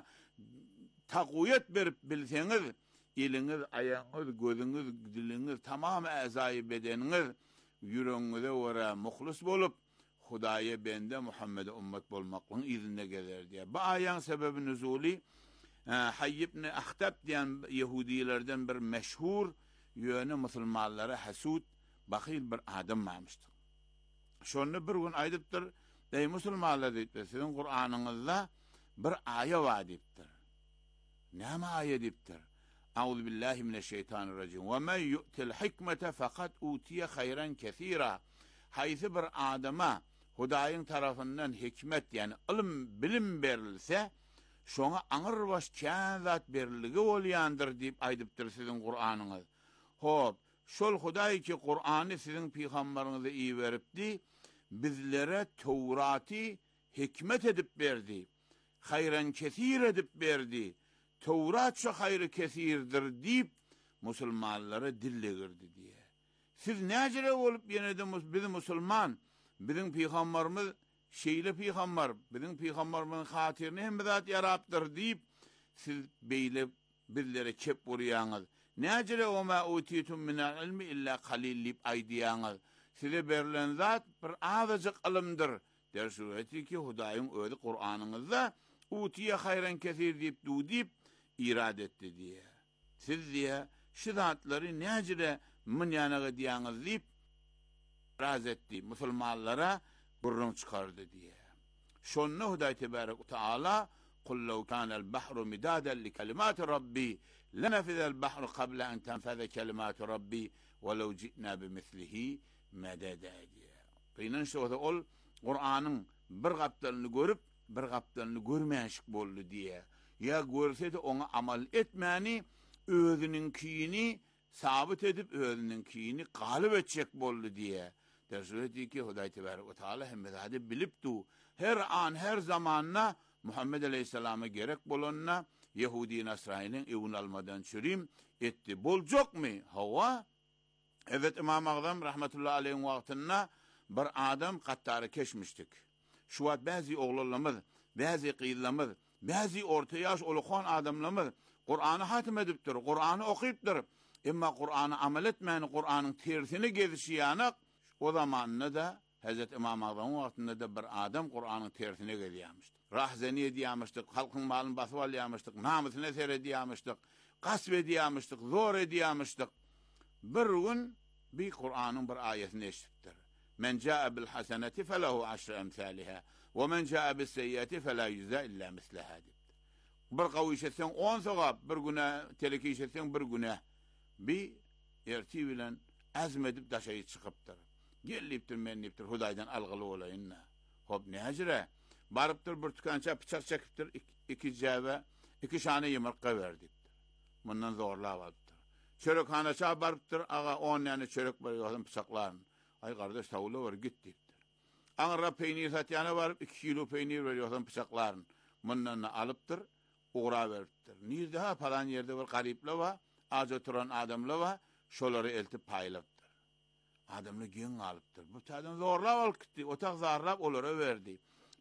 takuyet berip bilseniz, eliniz, ayağınız, gözünüz, diliniz, tamam azayı bedeniniz, yüreğinize vara muhlis bolup, Hudaya bende Muhammed'e ümmet bolmaklığın izinine gelir diye. Bu ayağın sebebi nüzuli, Hayy ibn Ahtab diyen Yahudilerden bir meşhur yönü Müslümanlara hasud, bakil bir adam varmıştır. Şunu bir gün aydıptır, ey Müslümanlar deyiptir, sizin Kur'an'ınızda bir ayet var deyiptir. Ne ama ayet deyiptir? Euzu billahi mineşşeytanirracim. Ve men yu'til hikmete fakat utiye hayran kesira. Haysi bir adama Hudayın tarafından hikmet yani ilim bilim verilse şona anır baş kâzat beriligi bolyandır deyip aydıptır sizin Kur'an'ınız. Hop, şol Huday ki Kur'an'ı sizin peygamberinize iyi veripdi, bizlere Tevrat'ı hikmet edip verdi. Hayran kesir edip verdi. Tevrat şu hayrı kesirdir deyip Müslümanlara dille girdi diye. Siz necere olup yine de bizim Müslüman, bizim peygamberimiz şeyle peygamber, bizim peygamberimizin hatirini hem bizzat yaraptır deyip siz beyle bizlere kep vuruyanız. Necere o ma utitum minel ilmi illa kalil deyip aydiyanız. Size verilen zat bir azıcık ilimdir. Der sureti ki Hudayın özü Kur'an'ınızda utiye hayran kesir deyip du deyip irad etti diye. Siz diye şu zatları necere min yanığı diyanız deyip raz etti. Müslümanlara gurrun çıkardı diye. Şonnu Huday Tebarek ve Teala قُلْ لَوْ كَانَ الْبَحْرُ مِدَادًا لِكَلِمَاتِ رَبِّي لَنَفِذَ الْبَحْرُ قَبْلَ أَنْ تَنْفَذَ كَلِمَاتُ رَبِّي وَلَوْ جِئْنَا بِمِثْلِهِ مَدَدًا diye. Kıynan şoğda ol Kur'an'ın bir kaptalını görüp bir kaptalını görmeyenşik bollu diye. Ya görse de ona amal etmeni özünün kiyini sabit edip özünün kiyini galip edecek bollu diye. Dersiyeti ki Huday Tebarek ve Teala hem mezade bilip du her an her zamanla Muhammed Aleyhisselam'a gerek bolonna Yahudi Nasrani'nin evun almadan çürüm etti. Bolcak mı? Hava? Evet İmam Azam rahmetullahi aleyhin vaktinde bir adam kattarı keşmiştik. Şu vat bazı oğullarımız, bazı kıyılarımız, bazı orta yaş olukan adamlarımız Kur'an'ı hatim ediptir, Kur'an'ı okuyuptur. Ama Kur'an'ı amel etmeyen Kur'an'ın tersini gezişiyanık o zamanında da Hazreti İmam Azam'ın vaktinde de bir adam Kur'an'ın tersine geliyormuştu. Rahzeni ediyormuştuk, halkın malını basıp alıyormuştuk, namusunu eser ediyormuştuk, gasp ediyormuştuk, zor ediyormuştuk. Bir gün bir Kur'an'ın bir ayetini eşittir. Men ca'e bil haseneti felehu aşrı emsaliha ve men ca'e bil seyyiyeti fela yüzde illa misleha. Bir kavu işetsen on sevap, bir güne teleki işetsen bir güne. Bir ertiyle azmedip daşayı çıkıptır. Gelliptir menliptir Huday'dan algılı olayınna. Hop ne hacire? Barıptır bir tükança bıçak çekiptir iki, iki cebe, iki şane yumurka verdiptir. Bundan zorla varıptır. Çörek hanaça barıptır, ağa on yani çörek var bıçakların. Ay kardeş tavula var git deyiptir. Anra peynir satyana varıp iki kilo peynir veriyorsan bıçakların. Bundan alıptır, uğra veriptir. Nirde ha falan yerde var garipla var, az oturan adamla var, şoları eltip paylaptır. Adamla gen alıptır. Bu tadan zorla alıp gitti. Otak zarrab olara verdi.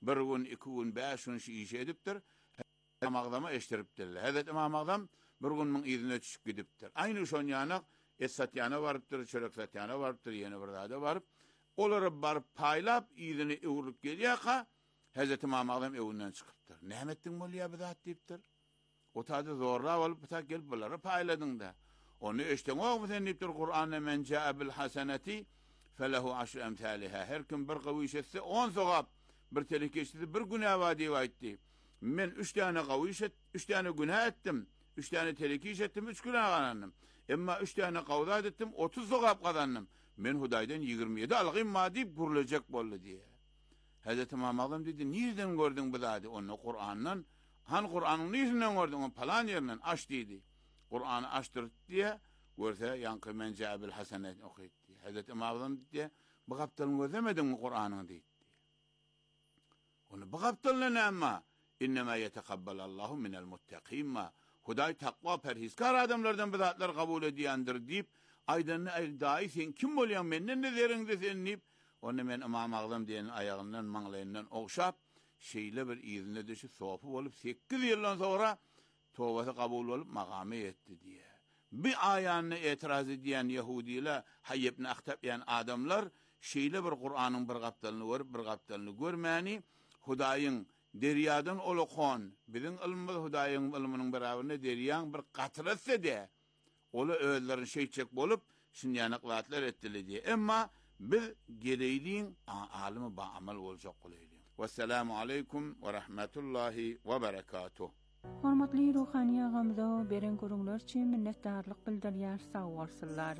bir gün, iki gün, beş gün iş edipdir. İmam Agzam'a eştiripdirler. Hazret İmam Agzam bir gün min izine düşüp gidipdir. Aynı şon yanak et satyana varıptır, çörek satyana varıptır, yeni bir zada varıp, oları barıp paylap, izini uğrup geliyaka, Hazret İmam Agzam evinden çıkıptır. Nehmettin molya bir zat deyiptir. O tadı zorla olup bir tak gelip bunları payladın da. Onu eşten o mu sen deyiptir, Kur'an'da men ca'a bil haseneti felehu aşru emthaliha. Her kim bir kavuş etse on sokap, bir telik eşti, bir günah vadi vaytti. Men üç tane kavuş et, üç tane günah ettim, üç tane telik iş ettim, üç günah kazandım. Ama üç tane kavda ettim, otuz sokap kazandım. Men Huday'dan yirmi yedi algım ma deyip gurulacak bollu diye. Hazreti İmam Agzam dedi, nereden gördün bu dedi? Onu Kur'an'dan, han Kur'an'ın neresinden gördün? O falan yerinden aç dedi. Kur'an'ı açtırdı diye, görse yankı men cabil hasenet okuydu. Hazreti İmam Agzam dedi, bu kaptalını gözlemedin mi Kur'an'ın dedi. Onu bu kaptalını ne ama? İnnemâ yetekabbalallahu minel muttaqîn ma. Huday takva perhizkar adamlardan bu zatlar kabul ediyendir deyip, aydanını ay dahi sen kim bolyan menden ne derin de sen deyip, onu men İmam Agzam diyenin ayağından, manglayından okşap, şeyle bir izine düşüp, sofu olup, sekiz yıldan sonra tovası kabul olup, makame etti diye. Bir ayağını etiraz ediyen Yahudiyle, Hayyibni Aktabyan adamlar, şeyle bir Kur'an'ın bir kaptalını görüp, bir kaptalını görmeyeni, Huday'ın deryadan olukon, bizim ilmimiz Huday'ın ilminin beraberinde deryan bir katırası de, olu öğlerin şey çek bolup, şimdi yanıklatlar ettili diye. Ama biz gereğliğin alimi ba amal olacak kuleyliğin. Vesselamu aleykum ve rahmetullahi ve berekatuh. Hormatly ruhani ağamda beren görüngler için minnetdarlyk bildirýär, sağ bolsunlar.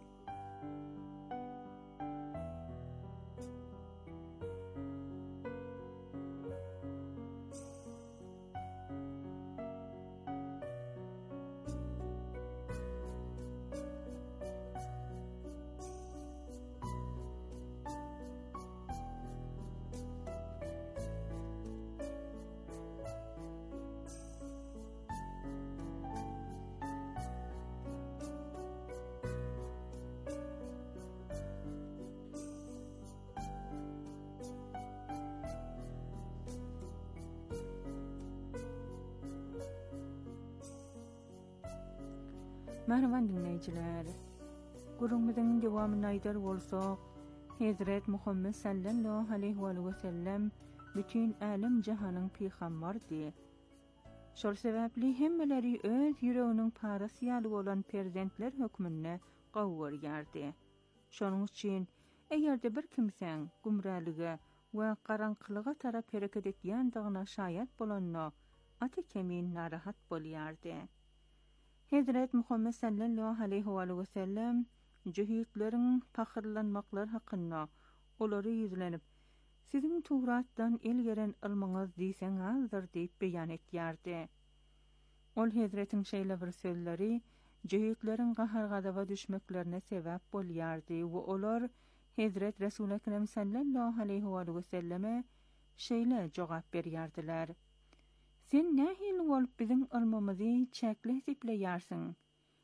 Merhaban dinleyiciler. Gurumuzun devamını aydar bolsak, Hazret Muhammed sallallahu aleyhi ve sellem bütün alim jahanın peygamberdi. Şol sebäpli hemmeleri öz yüreğinin parası ýaly bolan perzentler hökmünde gowur ýardy. Şonuň üçin eýerde bir kimseň gumralyga we garaňkylyga tarap hereket etýändigine şaýat bolanna aty kemin narahat bolýardy. Hazret Muhammed sallallahu aleyhi ve sellem cühitlerin pakırlanmaklar hakkında olary yüzlenip sizin Tawratdan el geren ilmiňiz diýsen azdyr diýip beýan etýärdi. Ol Hazretin şeýle bir sözleri cühitlerin gahar gadaba düşmeklerine sebäp bolýardy we olar Hazret Resul Ekrem sallallahu aleyhi ve selleme şeýle jogap berýärdiler. Sen nähil bolup bizim ilmimizi çäkle hesipleýärsiň?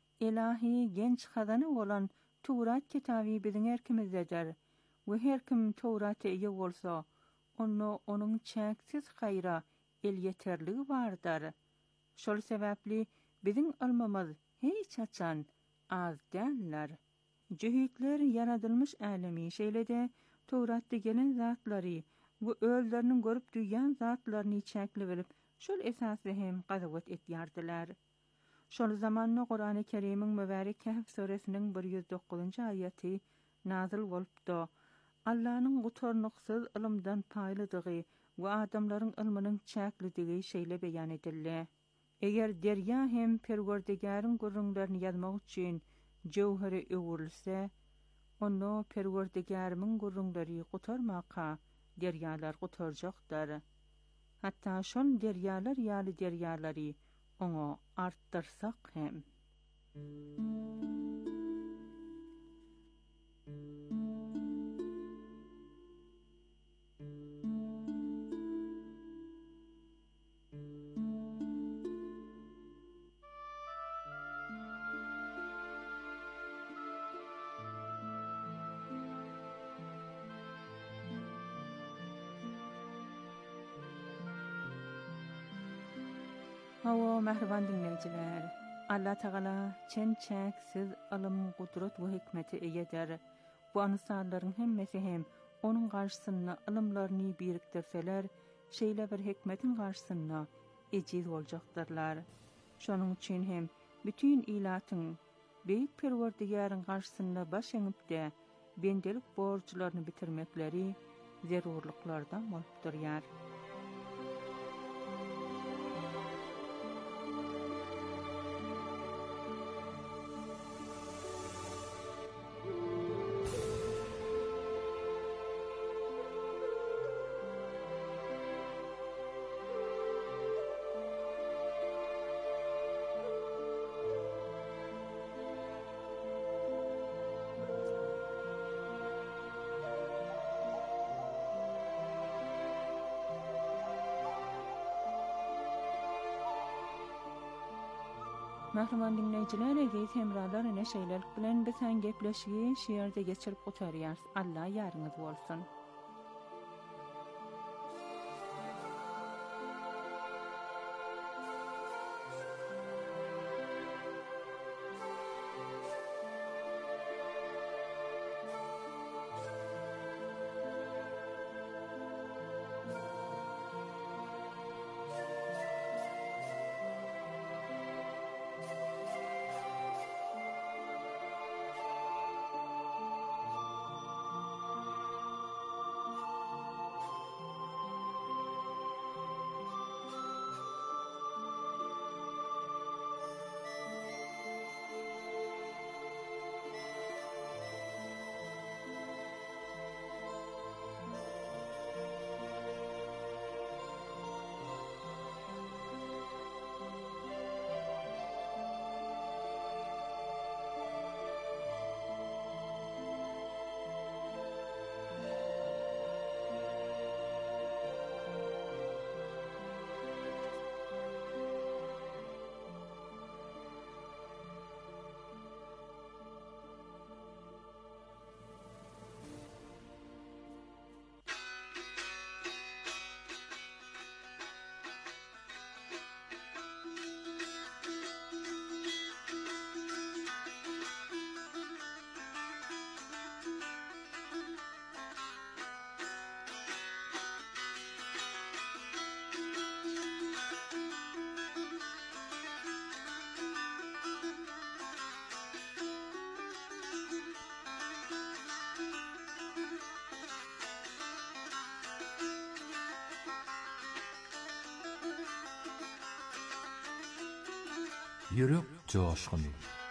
Ilahi genç hazana bolan Tawrat kitaby biziň erkimizdedir. We her kim Tawrat'a eýe bolsa, onu onuň çäksiz haýra el yeterligi bardyr. Şol sebäpli biziň ilmimiz hiç açan az däller. Cühitler yaradylmış alemi şeýlede Tawratda gelen zatlary we özleriniň görüp duýan zatlaryny çäkle bilip şol esasy hem gazawat etýärdiler. Şol zamanny Qur'an-ı Kerim'iň mübarek Kehf suresiniň bir yüz dokuzuncu aýaty nazil bolupdy. Allah'ın gutarnyksız ilmden paýlydygy we adamlaryň ilminiň çäklidigi şeýle beýan edildi. Eger derya hem Perwerdigäriň gurrunlaryny ýazmak üçin jewheri öwürlse, onu Perwerdigärimiň gurrunlary gutarmaka deryalar gutarjakdyr. Hatta şol deryalar ýaly deryalary oňa artdyrsak hem. Hawa mehriban dinleyiciler, Allah Teala çen çeksiz alım, kudret ve hikmeti egedir. Bu anısarların hemmesi hem onun karşısına alımlarını biriktirseler, şeyle bir hikmetin karşısına eciz olacaktırlar. Şonun için hem bütün ilatın Beyik Perverdigarın karşısında baş eňip de bendelik borçlarını bitirmekleri zerurluklardan bolup durýar. Mahruman dinleyiciler, eziz hemralar ene şeylerlik bilen biz han gepleşigi şiirde geçirip otaryar. Allah yarınız bolsun. Yürek coşkun.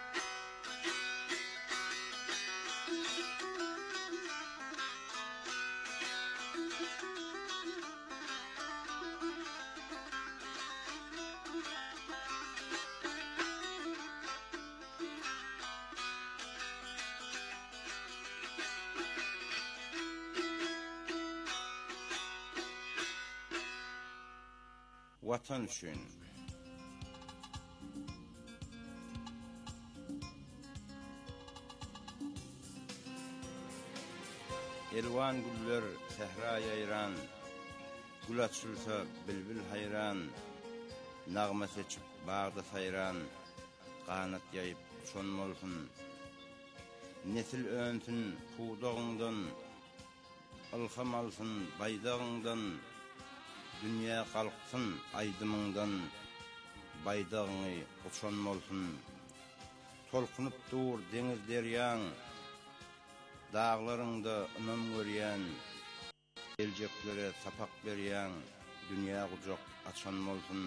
Vatan üçün Elvan güller sehra yayran, gül açılsa bilbil hayran, nağma seçip bağda sayran, qanat yayıp sonmolsun. Nesil öntün puğdağından, ılham alsın baydağından, dünya qalqsın aydımından, baydağını uçonmolsun. Tolkunup dur deniz deryan, dağlarında ınam görýän, geljeklere sapak berýän, dünya gucak açan bolsun.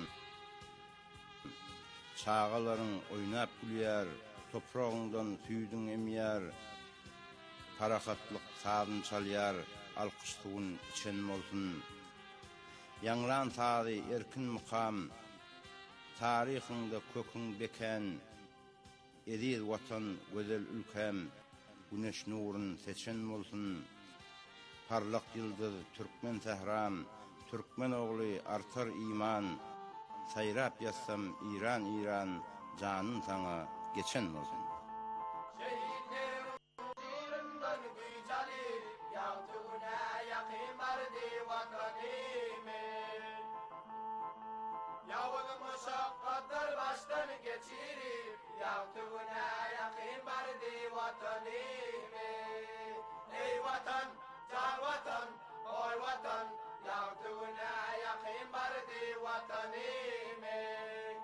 Çağalaryň oýnap gülýär, toprağından süýdüň emýär, parahatlyk sadyn çalýar, alkyş suwun içen bolsun. Ýanglan sady erkin mukam, taryhynda köküň beken, ediz watan gözel ülkem, güneş nurun seçen bolsun. Parlak yıldız Türkmen Tehran, Türkmen oğlu artar iman. Sayrap yassam İran İran, canın sana geçen bolsun. Yavrum uşak baştan geçirip yaptığına yakın bardi vatanime. Ey vatan, can vatan, oy vatan, yaptığına yakın bardi vatanime.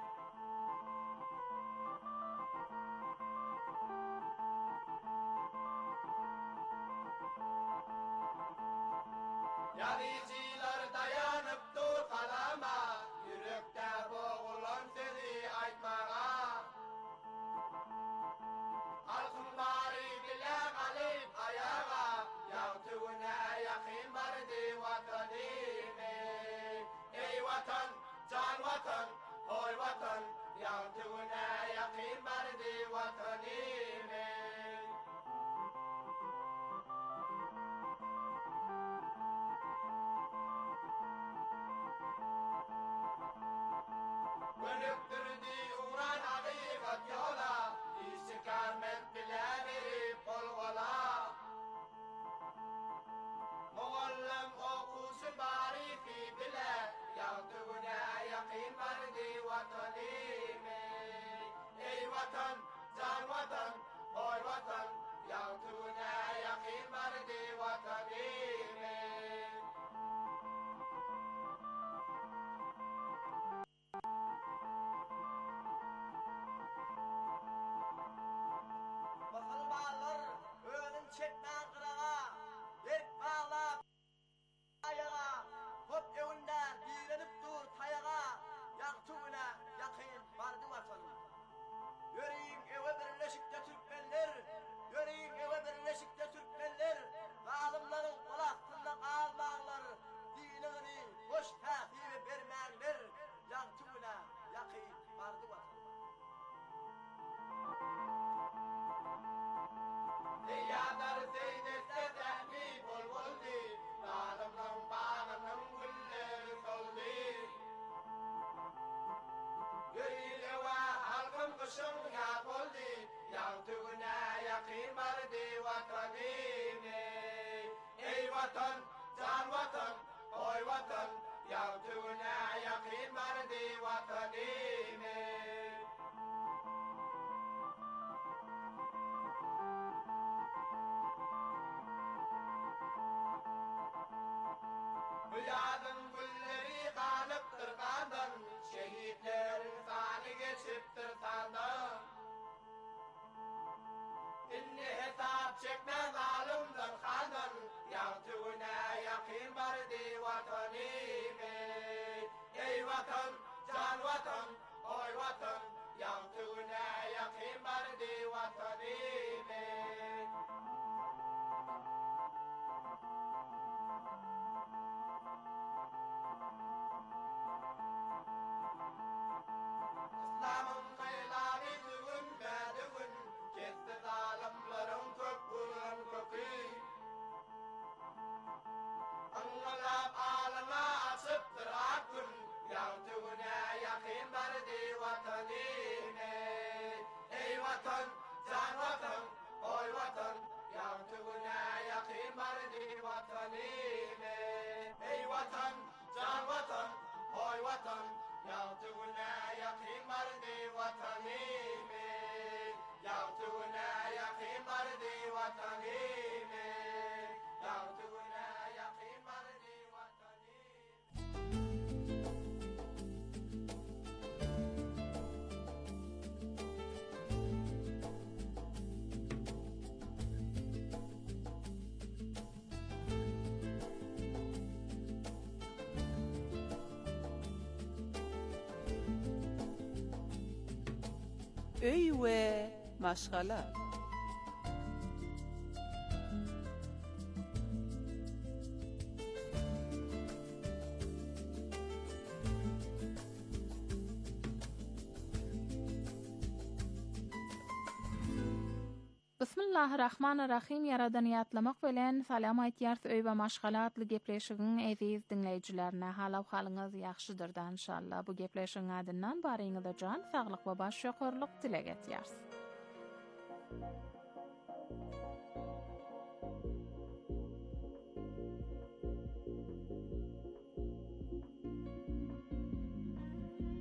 Yanıcılar dayanıp dur kalama, yürekte boğulan seni aytmağa. Halkın bari bile kalıp ayağa, yaptığına yakın bardi vatanime. Ey vatan, can vatan, oy vatan, yaptığına yakın bardi vatanime. Bölüktürdü uğran hakikat yola, istikamet bile verip kolgola. Muallim okusun barifi bile, yaptığına yakın bardi vatanime. Ey vatan, can vatan, oy vatan, yaptığına yakın bardi vatanime. Bakıl bağlar, önün çekmen kırağa, hep bağla ayağa, hop evinden direnip dur tayağa, yaktığına yakın vardı vatanım. Yöreyim eve birleşikte Türkmenler, yöreyim eve birleşikte Türkmenler, zalimlerin kulaktında kalmağlar, dinini boş takibi vermekler, yaktığına yakın vardı vatanım. Diyadar zeynetse zehmi bol boldi, zalimlerin bağının gülleri soldi. Gürüyle ve halkın kışın ya boldi, yaptığına yakın bardi vatanime. Ey vatan, can vatan, oy vatan, yaptığına yakın bardi vatanime. Hüyadın gülleri kanıptır kandan, şehitlerin sani geçiptir sandan. İnni hesap çekmez alımdan kandan, yaptığına yakın bardi vatanime. Ey vatan, can vatan, oy vatan, yaptığına yakın bardi vatanime. İslam'ın kıyıları düğün ve düğün, kesti zalimlerin kökünün kökü. Anılap alına açıptır akın, yaptığına yakın bardi vatanime. Ey vatan, can vatan, oy vatan, yaptığına yakın bardi vatanime. Ey vatan, can vatan, oy vatan, yaptığına yakın bardi vatanime. Yaptığına yakın bardi vatanime. Yaptığına yakın bardi vatanime. Öy we maşgala. Bismillahirrahmanirrahim. Yaradan ýatlamak bilen salam aýtýar öý we maşgala atly gepleşigiň eziz dinleýijilerine halaw halyňyz ýaxşydyr-da inşallah. Bu gepleşigiň adyndan baryňyzda jan saglyk we baş şöhürlük dilek etýäris.